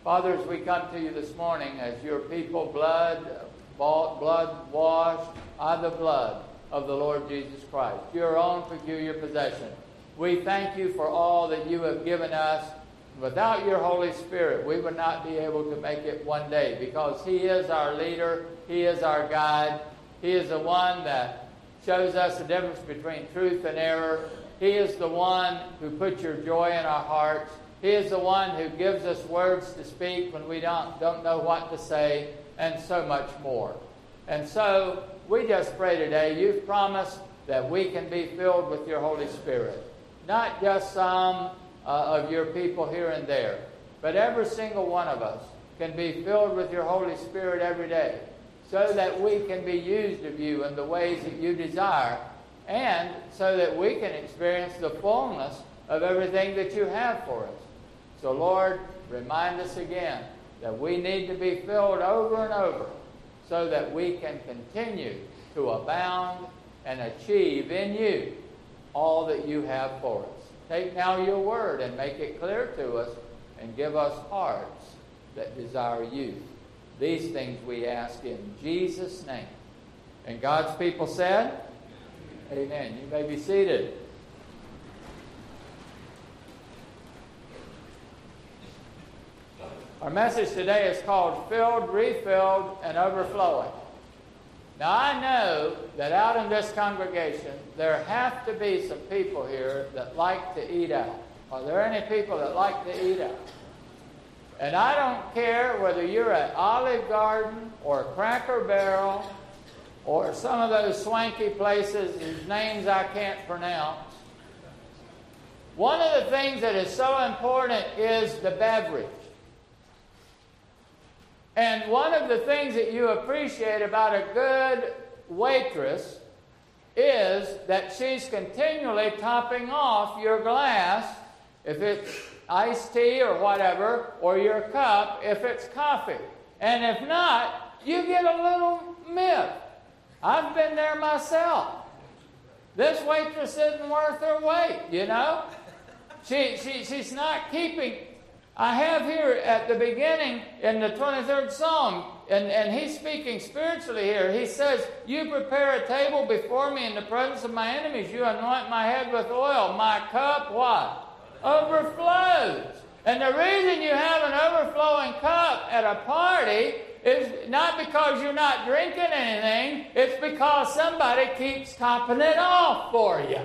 Father, as we come to you this morning as your people, blood washed by the blood of the Lord Jesus Christ, your own peculiar possession, we thank you for all that you have given us. Without your Holy Spirit, we would not be able to make it one day, because he is our leader, he is our guide, he is the one that shows us the difference between truth and error. He is the one who puts your joy in our hearts. He is the one who gives us words to speak when we don't know what to say, and so much more. And so we just pray today, you've promised that we can be filled with your Holy Spirit. Not just some of your people here and there, but every single one of us can be filled with your Holy Spirit every day, so that we can be used of you in the ways that you desire, and so that we can experience the fullness of everything that you have for us. So, Lord, remind us again that we need to be filled over and over so that we can continue to abound and achieve in you all that you have for us. Take now your word and make it clear to us, and give us hearts that desire you. These things we ask in Jesus' name. And God's people said, amen. You may be seated. Our message today is called Filled, Refilled, and Overflowing. Now, I know that out in this congregation, there have to be some people here that like to eat out. Are there any people that like to eat out? And I don't care whether you're at Olive Garden or Cracker Barrel or some of those swanky places whose names I can't pronounce. One of the things that is so important is the beverage. And one of the things that you appreciate about a good waitress is that she's continually topping off your glass, if it's iced tea or whatever, or your cup if it's coffee. And if not, you get a little miffed. I've been there myself. This waitress isn't worth her weight, you know. She's not keeping. I have here at the beginning in the 23rd Psalm, and he's speaking spiritually here. He says, you prepare a table before me in the presence of my enemies. You anoint my head with oil. My cup, what? Overflows. And the reason you have an overflowing cup at a party is not because you're not drinking anything. It's because somebody keeps topping it off for you.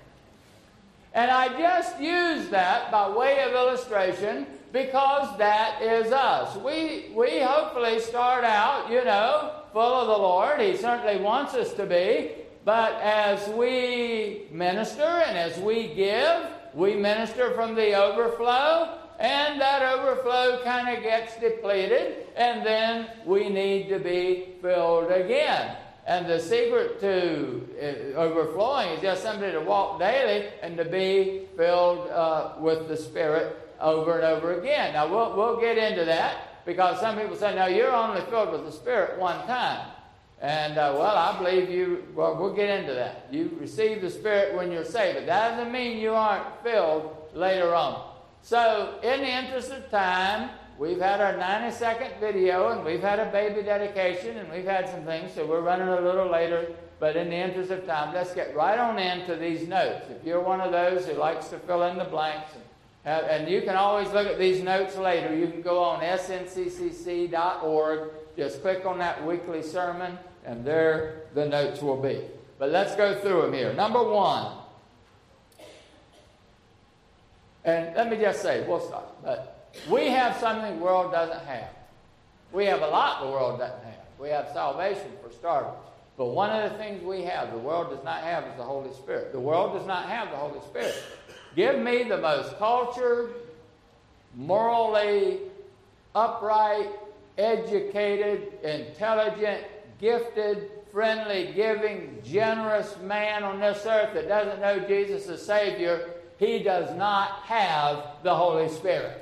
And I just use that by way of illustration, because that is us. We hopefully start out, full of the Lord. He certainly wants us to be. But as we minister and as we give, we minister from the overflow. And that overflow kind of gets depleted. And then we need to be filled again. And the secret to overflowing is just simply to walk daily and to be filled with the Spirit over and over again. Now, we'll get into that, because some people say, no, you're only filled with the Spirit one time. And, I believe you, we'll get into that. You receive the Spirit when you're saved, but that doesn't mean you aren't filled later on. So, in the interest of time, we've had our 90-second video, and we've had a baby dedication, and we've had some things, so we're running a little later. But in the interest of time, let's get right on into these notes. If you're one of those who likes to fill in the blanks, and you can always look at these notes later. You can go on sncccc.org, just click on that weekly sermon, and there the notes will be. But let's go through them here. Number one. And let me just say, we'll stop. But we have something the world doesn't have. We have a lot the world doesn't have. We have salvation, for starters. But one of the things we have, the world does not have, is the Holy Spirit. The world does not have the Holy Spirit. Give me the most cultured, morally upright, educated, intelligent, gifted, friendly, giving, generous man on this earth that doesn't know Jesus as Savior. He does not have the Holy Spirit.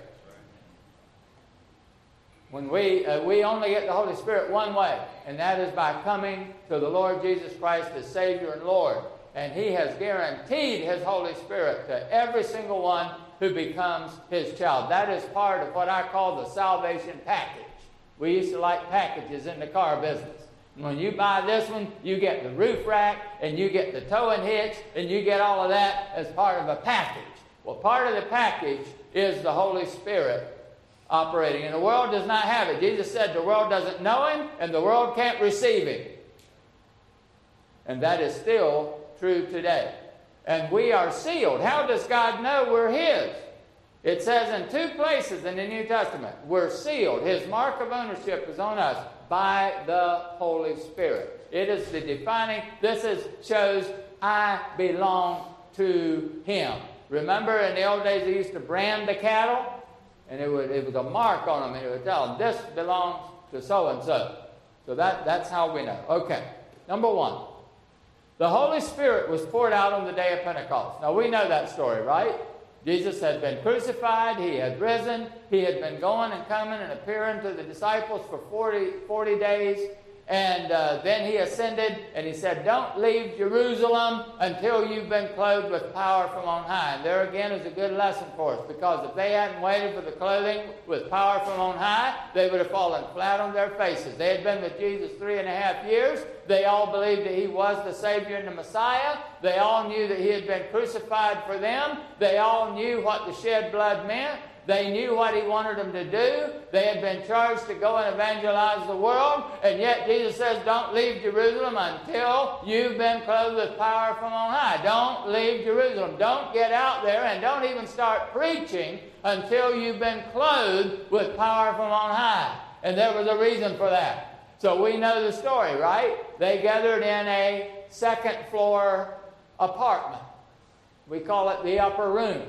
When we only get the Holy Spirit one way, and that is by coming to the Lord Jesus Christ as Savior and Lord. And He has guaranteed His Holy Spirit to every single one who becomes his child. That is part of what I call the salvation package. We used to like packages in the car business. When you buy this one, you get the roof rack, and you get the towing hitch, and you get all of that as part of a package. Well, part of the package is the Holy Spirit operating, and the world does not have it. Jesus said the world doesn't know him, and the world can't receive him. And that is still true today. And we are sealed. How does God know we're his? It says in 2 places in the New Testament, we're sealed. His mark of ownership is on us by the Holy Spirit. It is the defining, shows I belong to him. Remember in the old days they used to brand the cattle? And it was a mark on them, and it would tell them, this belongs to so-and-so. So that's how we know. Okay, number 1. The Holy Spirit was poured out on the day of Pentecost. Now we know that story, right? Jesus had been crucified, he had risen, he had been going and coming and appearing to the disciples for 40 days, and then he ascended, and he said, don't leave Jerusalem until you've been clothed with power from on high. And there again is a good lesson for us, because if they hadn't waited for the clothing with power from on high, they would have fallen flat on their faces. They had been with Jesus 3.5 years. They all believed that he was the Savior and the Messiah. They all knew that he had been crucified for them. They all knew what the shed blood meant. They knew what he wanted them to do. They had been charged to go and evangelize the world. And yet Jesus says, don't leave Jerusalem until you've been clothed with power from on high. Don't leave Jerusalem. Don't get out there, and don't even start preaching until you've been clothed with power from on high. And there was a reason for that. So we know the story, right? They gathered in a second-floor apartment. We call it the upper room.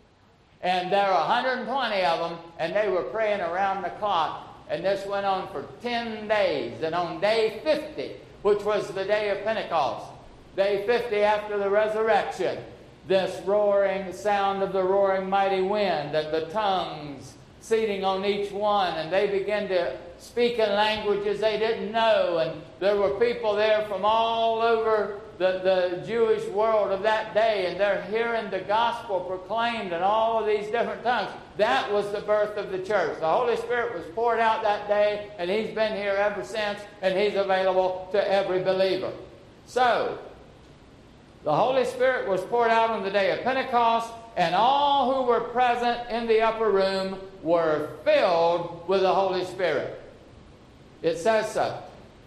And there were 120 of them, and they were praying around the clock. And this went on for 10 days. And on day 50, which was the day of Pentecost, day 50 after the resurrection, this roaring sound of the roaring mighty wind, and the tongues seating on each one, and they began to speak in languages they didn't know. And there were people there from all over the Jewish world of that day, and they're hearing the gospel proclaimed in all of these different tongues. That was the birth of the church. The Holy Spirit was poured out that day, and he's been here ever since, and he's available to every believer. So, the Holy Spirit was poured out on the day of Pentecost, and all who were present in the upper room were filled with the Holy Spirit. It says so.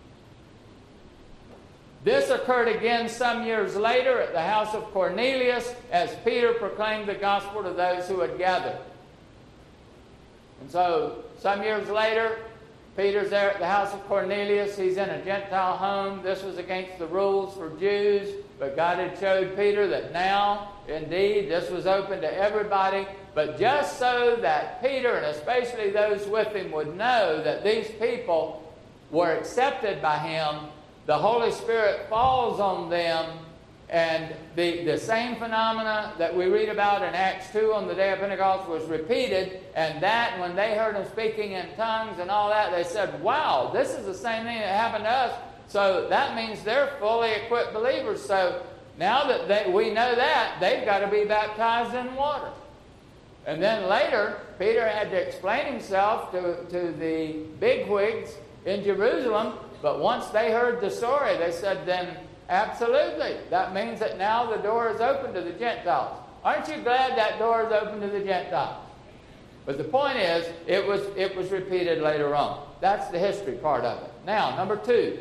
This occurred again some years later at the house of Cornelius, as Peter proclaimed the gospel to those who had gathered. And so, some years later, Peter's there at the house of Cornelius. He's in a Gentile home. This was against the rules for Jews, but God had showed Peter that now, indeed, this was open to everybody. But just so that Peter, and especially those with him, would know that these people were accepted by him, the Holy Spirit falls on them, and the same phenomena that we read about in Acts 2 on the day of Pentecost was repeated, and that when they heard him speaking in tongues and all that, they said, wow, this is the same thing that happened to us. So that means they're fully equipped believers. So now that we know that, they've got to be baptized in water. And then later, Peter had to explain himself to the bigwigs in Jerusalem. But once they heard the story, they said, then absolutely, that means that now the door is open to the Gentiles. Aren't you glad that door is open to the Gentiles? But the point is, it was repeated later on. That's the history part of it. Now, number 2.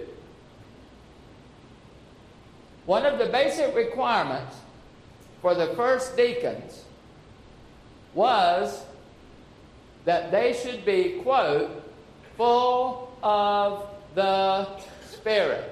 One of the basic requirements for the first deacons was that they should be, quote, full of the Spirit.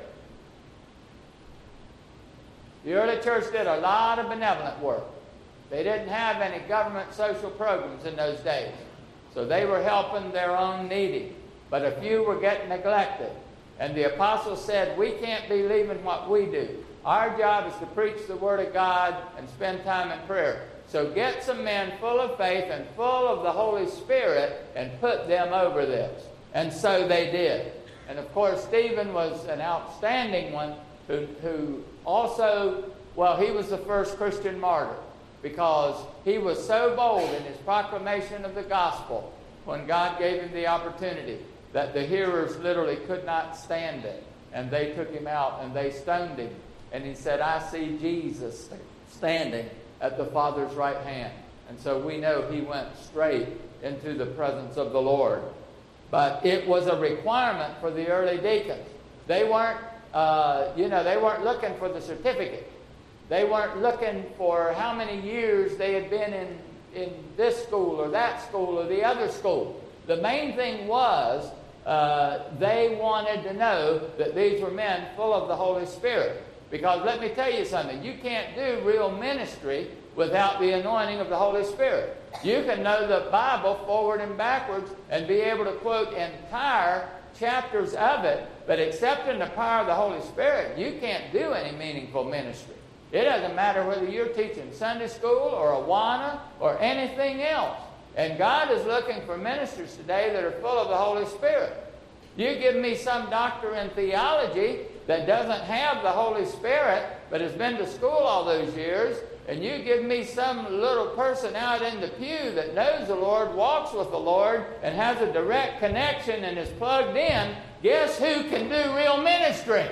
The early church did a lot of benevolent work. They didn't have any government social programs in those days, so they were helping their own needy. But a few were getting neglected. And the apostles said, we can't be leaving what we do. Our job is to preach the Word of God and spend time in prayer. So get some men full of faith and full of the Holy Spirit and put them over this. And so they did. And of course, Stephen was an outstanding one who also, well, he was the first Christian martyr. because he was so bold in his proclamation of the gospel when God gave him the opportunity that the hearers literally could not stand it. And they took him out and they stoned him. And he said, I see Jesus standing at the Father's right hand. And so we know he went straight into the presence of the Lord. But it was a requirement for the early deacons. They weren't, they weren't looking for the certificate. They weren't looking for how many years they had been in this school or that school or the other school. The main thing was they wanted to know that these were men full of the Holy Spirit. Because let me tell you something, you can't do real ministry without the anointing of the Holy Spirit. You can know the Bible forward and backwards and be able to quote entire chapters of it, but except in the power of the Holy Spirit, you can't do any meaningful ministry. It doesn't matter whether you're teaching Sunday school or Awana or anything else. And God is looking for ministers today that are full of the Holy Spirit. You give me some doctor in theology that doesn't have the Holy Spirit but has been to school all those years, and you give me some little person out in the pew that knows the Lord, walks with the Lord, and has a direct connection and is plugged in, guess who can do real ministry?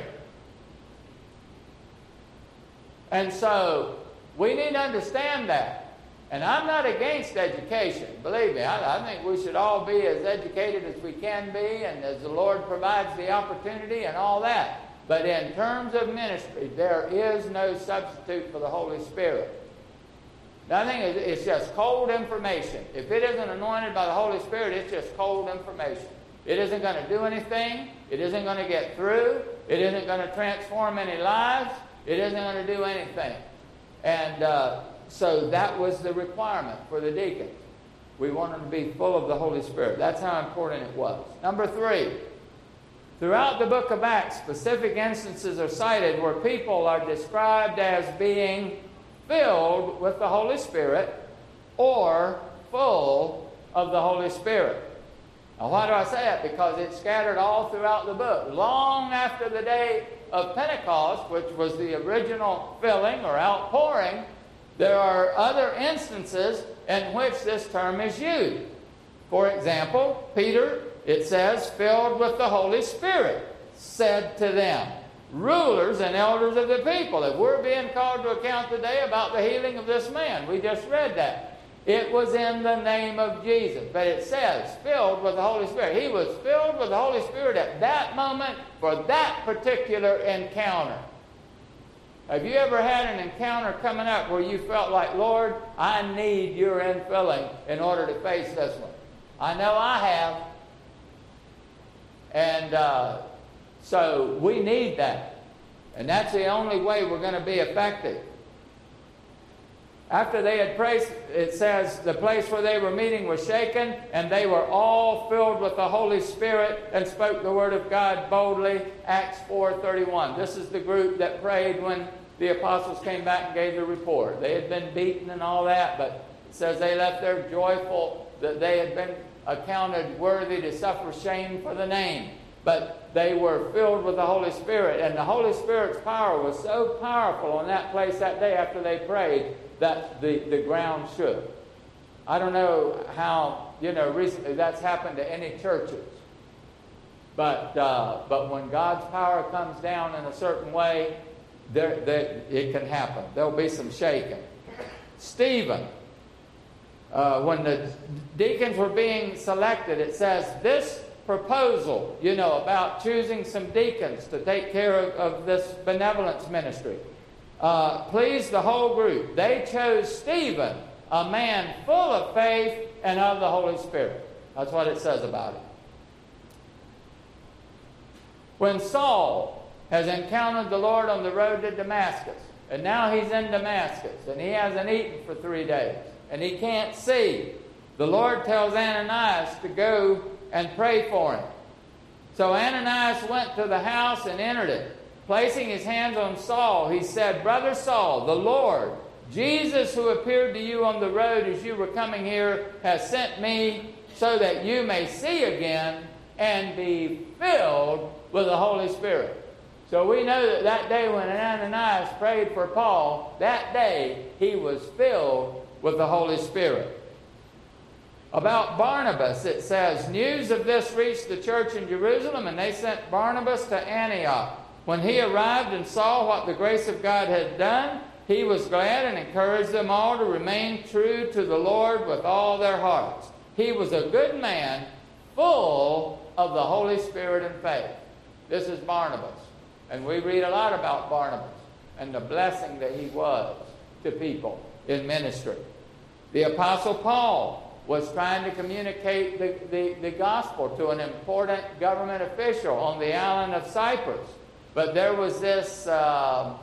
And so we need to understand that. And I'm not against education. Believe me, I think we should all be as educated as we can be and as the Lord provides the opportunity and all that. But in terms of ministry, there is no substitute for the Holy Spirit. Nothing, it's just cold information. If it isn't anointed by the Holy Spirit, it's just cold information. It isn't going to do anything. It isn't going to get through. It isn't going to transform any lives. It isn't going to do anything. And so that was the requirement for the deacons. We want them to be full of the Holy Spirit. That's how important it was. Number 3, throughout the book of Acts, specific instances are cited where people are described as being filled with the Holy Spirit or full of the Holy Spirit. Now, why do I say that? Because it's scattered all throughout the book. Long after the day of Pentecost, which was the original filling or outpouring, there are other instances in which this term is used. For example, Peter, it says, filled with the Holy Spirit, said to them, rulers and elders of the people. If we're being called to account today about the healing of this man, we just read that. It was in the name of Jesus. But it says, filled with the Holy Spirit. He was filled with the Holy Spirit at that moment for that particular encounter. Have you ever had an encounter coming up where you felt like, Lord, I need your infilling in order to face this one? I know I have. And so we need that. And that's the only way we're going to be effective. After they had prayed, it says, the place where they were meeting was shaken, and they were all filled with the Holy Spirit and spoke the word of God boldly. Acts 4:31. This is the group that prayed when the apostles came back and gave the report. They had been beaten and all that, but it says they left there joyful that they had been accounted worthy to suffer shame for the name. But they were filled with the Holy Spirit, and the Holy Spirit's power was so powerful in that place that day after they prayed that the ground shook. I don't know how, recently that's happened to any churches. But when God's power comes down in a certain way, it can happen. There'll be some shaking. Stephen, when the deacons were being selected, it says this proposal, about choosing some deacons to take care of this benevolence ministry, pleased the whole group. They chose Stephen, a man full of faith and of the Holy Spirit. That's what it says about it. When Saul has encountered the Lord on the road to Damascus, and now he's in Damascus, and he hasn't eaten for 3 days, and he can't see, the Lord tells Ananias to go and pray for him. So Ananias went to the house and entered it. Placing his hands on Saul, he said, Brother Saul, the Lord, Jesus who appeared to you on the road as you were coming here, has sent me so that you may see again and be filled with the Holy Spirit. So we know that that day when Ananias prayed for Paul, that day he was filled with the Holy Spirit. About Barnabas, it says, news of this reached the church in Jerusalem, and they sent Barnabas to Antioch. When he arrived and saw what the grace of God had done, he was glad and encouraged them all to remain true to the Lord with all their hearts. He was a good man, full of the Holy Spirit and faith. This is Barnabas. And we read a lot about Barnabas and the blessing that he was to people in ministry. The Apostle Paul was trying to communicate the gospel to an important government official on the island of Cyprus. But there was this guy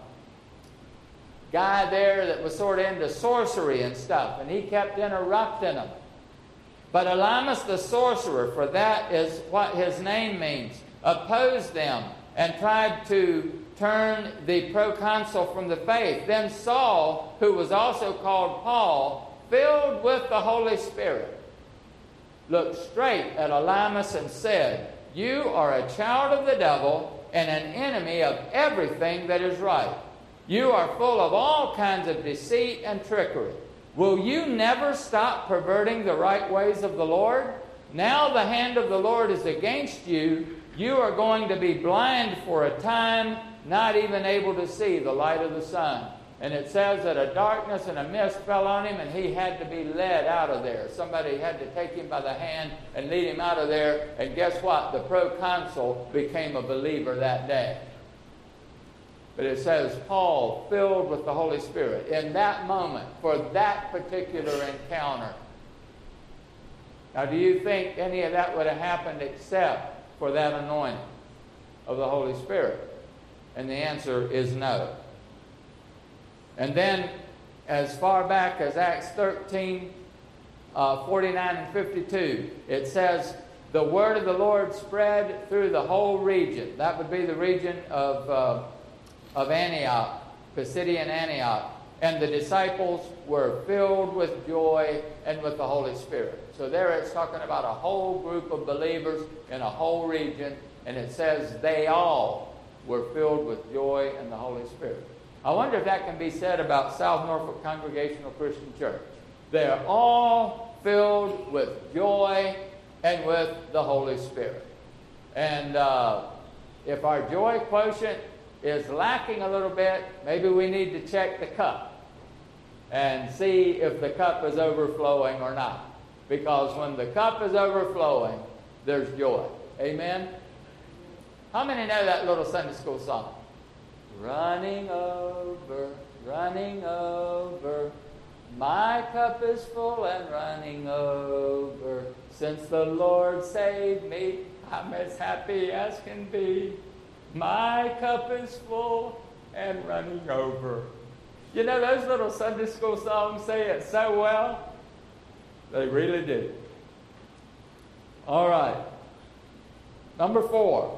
there that was sort of into sorcery and stuff, and he kept interrupting him. But Elymas the sorcerer, for that is what his name means, opposed them and tried to turn the proconsul from the faith. Then Saul, who was also called Paul, filled with the Holy Spirit, looked straight at Elymas and said, you are a child of the devil and an enemy of everything that is right. You are full of all kinds of deceit and trickery. Will you never stop perverting the right ways of the Lord? Now the hand of the Lord is against you. You are going to be blind for a time, not even able to see the light of the sun. And it says that a darkness and a mist fell on him, and he had to be led out of there. Somebody had to take him by the hand and lead him out of there. And guess what? The proconsul became a believer that day. But it says, Paul, filled with the Holy Spirit, in that moment, for that particular encounter. Now, do you think any of that would have happened except for that anointing of the Holy Spirit? And the answer is no. And then, as far back as Acts 13, 49 and 52, it says, the word of the Lord spread through the whole region. That would be the region of Antioch, Pisidian Antioch. And the disciples were filled with joy and with the Holy Spirit. So there it's talking about a whole group of believers in a whole region. And it says they all were filled with joy and the Holy Spirit. I wonder if that can be said about South Norfolk Congregational Christian Church. They're all filled with joy and with the Holy Spirit. And if our joy quotient is lacking a little bit, maybe we need to check the cup and see if the cup is overflowing or not. Because when the cup is overflowing, there's joy. Amen? How many know that little Sunday school song? Running over, my cup is full and running over. Since the Lord saved me, I'm as happy as can be. My cup is full and running over. You know, those little Sunday school songs say it so well. They really do. All right. Number 4.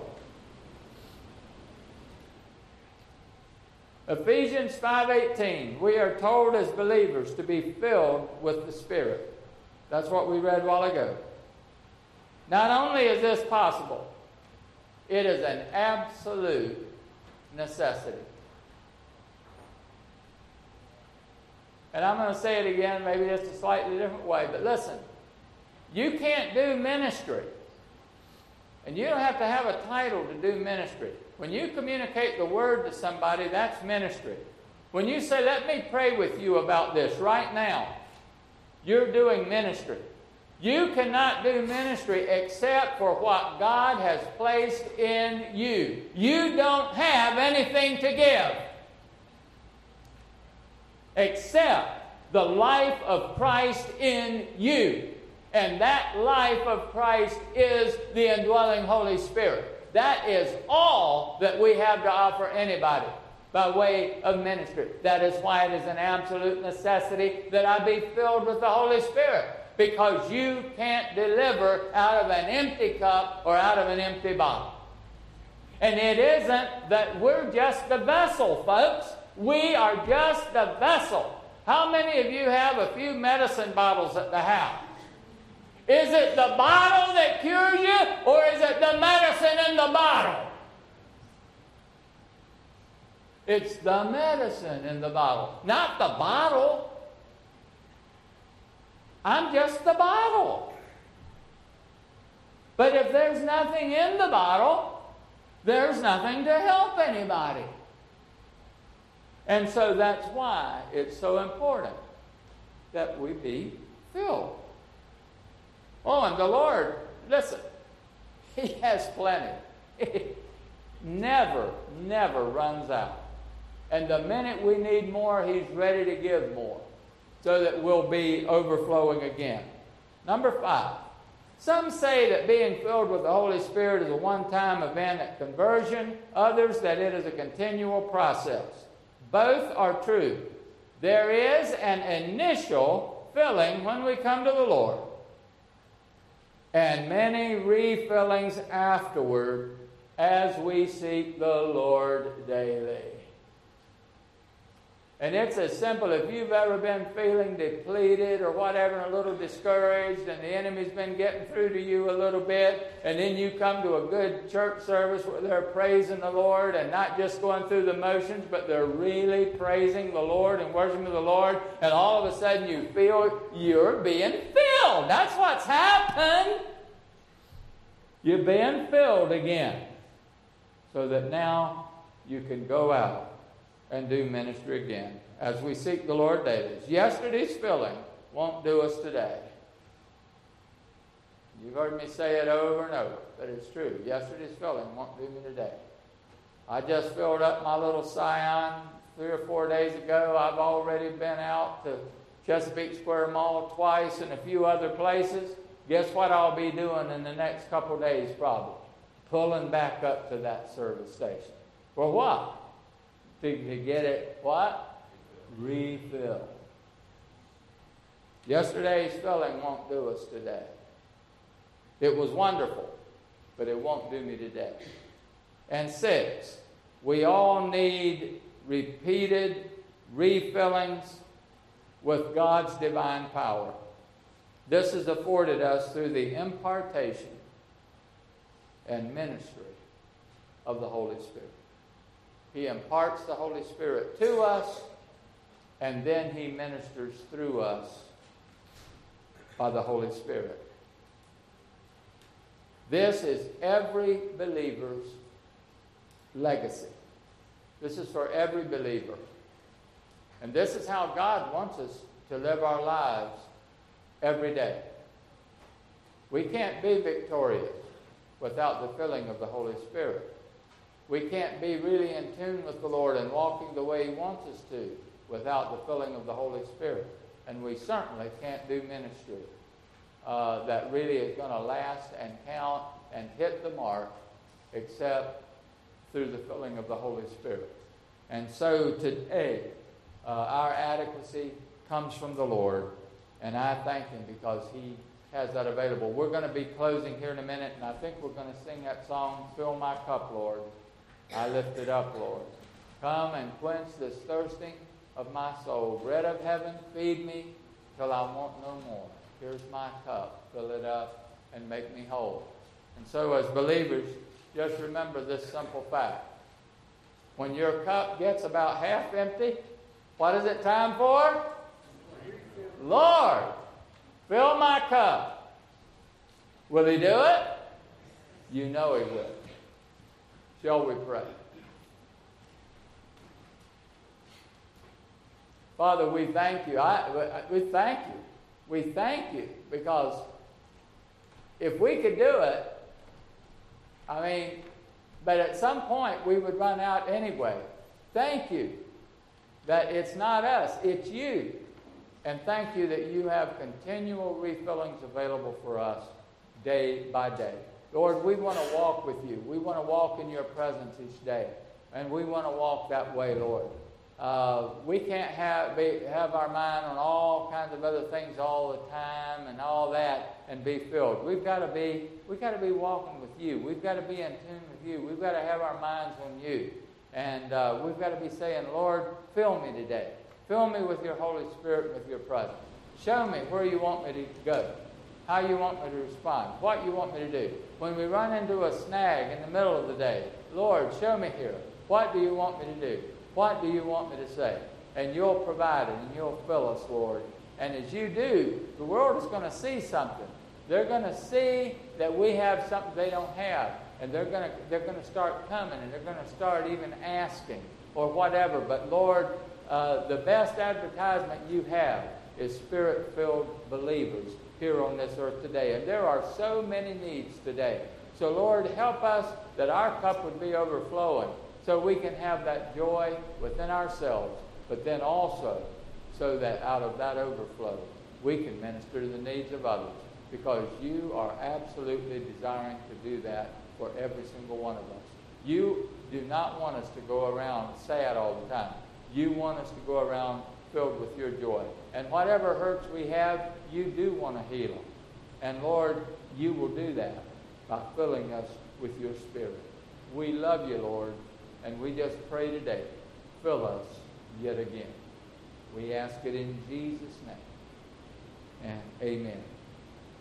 Ephesians 5:18, we are told as believers to be filled with the Spirit. That's what we read a while ago. Not only is this possible, it is an absolute necessity. And I'm going to say it again, maybe just a slightly different way, but listen, you can't do ministry, and you don't have to have a title to do ministry. When you communicate the word to somebody, that's ministry. When you say, let me pray with you about this right now, you're doing ministry. You cannot do ministry except for what God has placed in you. You don't have anything to give except the life of Christ in you. And that life of Christ is the indwelling Holy Spirit. That is all that we have to offer anybody by way of ministry. That is why it is an absolute necessity that I be filled with the Holy Spirit. Because you can't deliver out of an empty cup or out of an empty bottle. And it isn't that we're just the vessel, folks. We are just the vessel. How many of you have a few medicine bottles at the house? Is it the bottle that cures you, or is it the medicine in the bottle? It's the medicine in the bottle, not the bottle. I'm just the bottle. But if there's nothing in the bottle, there's nothing to help anybody. And so that's why it's so important that we be filled. Oh, and the Lord, listen, He has plenty. He never runs out. And the minute we need more, He's ready to give more, so that we'll be overflowing again. Number 5. Some say that being filled with the Holy Spirit is a one-time event at conversion. Others that it is a continual process. Both are true. There is an initial filling when we come to the Lord, and many refillings afterward as we seek the Lord daily. And it's as simple, if you've ever been feeling depleted or whatever, a little discouraged, and the enemy's been getting through to you a little bit, and then you come to a good church service where they're praising the Lord and not just going through the motions, but they're really praising the Lord and worshiping the Lord, and all of a sudden you feel you're being filled. That's what's happened. You're being filled again, so that now you can go out and do ministry again as we seek the Lord daily. Yesterday's filling won't do us today. You've heard me say it over and over, but it's true. Yesterday's filling won't do me today. I just filled up my little Scion 3 or 4 days ago. I've already been out to Chesapeake Square Mall twice and a few other places. Guess what I'll be doing in the next couple days probably? Pulling back up to that service station. For what? To get it, what? Refilled. Yesterday's filling won't do us today. It was wonderful, but it won't do me today. And 6, we all need repeated refillings with God's divine power. This is afforded us through the impartation and ministry of the Holy Spirit. He imparts the Holy Spirit to us, and then He ministers through us by the Holy Spirit. This is every believer's legacy. This is for every believer. And this is how God wants us to live our lives every day. We can't be victorious without the filling of the Holy Spirit. We can't be really in tune with the Lord and walking the way He wants us to without the filling of the Holy Spirit. And we certainly can't do ministry that really is going to last and count and hit the mark except through the filling of the Holy Spirit. And so today, our adequacy comes from the Lord, and I thank Him because He has that available. We're going to be closing here in a minute, and I think we're going to sing that song, Fill My Cup, Lord. I lift it up, Lord. Come and quench this thirsting of my soul. Bread of heaven, feed me till I want no more. Here's my cup. Fill it up and make me whole. And so as believers, just remember this simple fact. When your cup gets about half empty, what is it time for? Lord, fill my cup. Will He do it? You know He will. Shall we pray? Father, we thank You. We thank You. We thank You because if we could do it, but at some point we would run out anyway. Thank You that it's not us, it's You. And thank You that You have continual refillings available for us day by day. Lord, we want to walk with You. We want to walk in Your presence each day. And we want to walk that way, Lord. We can't have our mind on all kinds of other things all the time and all that and be filled. We've got to be walking with You. We've got to be in tune with You. We've got to have our minds on You. And we've got to be saying, Lord, fill me today. Fill me with Your Holy Spirit and with Your presence. Show me where You want me to go, how You want me to respond, what You want me to do. When we run into a snag in the middle of the day, Lord, show me here. What do You want me to do? What do you want me to say? And you'll provide it, and you'll fill us, Lord. And as you do, the world is going to see something. They're going to see that we have something they don't have. And they're going to start coming, and they're going to start even asking or whatever. But Lord, the best advertisement you have is Spirit-filled believers here on this earth today. And there are so many needs today. So Lord, help us that our cup would be overflowing so we can have that joy within ourselves, but then also so that out of that overflow we can minister to the needs of others, because you are absolutely desiring to do that for every single one of us. You do not want us to go around sad all the time. You want us to go around filled with your joy. And whatever hurts we have, you do want to heal them. And Lord, you will do that by filling us with your Spirit. We love you, Lord, and we just pray today, fill us yet again. We ask it in Jesus' name. And amen.